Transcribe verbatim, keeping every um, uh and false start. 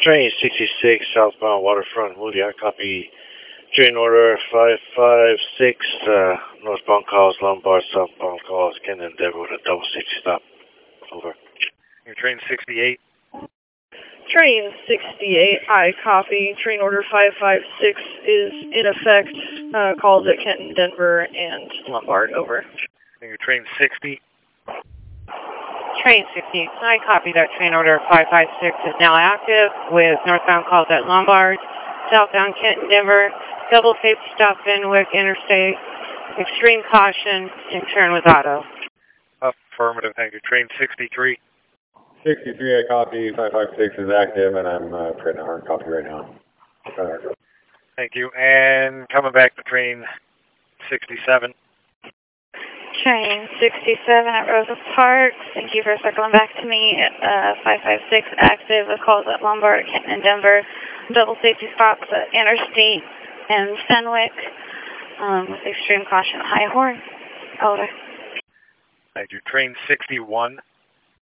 Train sixty-six, southbound Waterfront, Moody. I copy train order five five six, uh, northbound calls Lombard, southbound calls Kenton Endeavor with a double sixty stop. Over. Your train sixty-eight. Train sixty-eight, I copy. Train order five five six is in effect. Uh, calls at Kenton, Denver, and Lombard. Over. And your train sixty. Train sixty, I copy that. Train order five five six is now active with northbound calls at Lombard, southbound Kenton, Denver, double safety stop Fenwick Interstate, extreme caution, and turn with auto. Affirmative, thank you. Train sixty-three. sixty-three, I copy. five five six is active, and I'm uh, creating a hard copy right now. Thank you. And coming back to train sixty-seven. Train sixty-seven at Rosa Parks. Thank you for circling back to me. Uh, five five six active with calls at Lombard, Kenton, and Denver. Double safety stops at Interstate and Fenwick um, with extreme caution, high horn. Over. Thank you. Train sixty-one.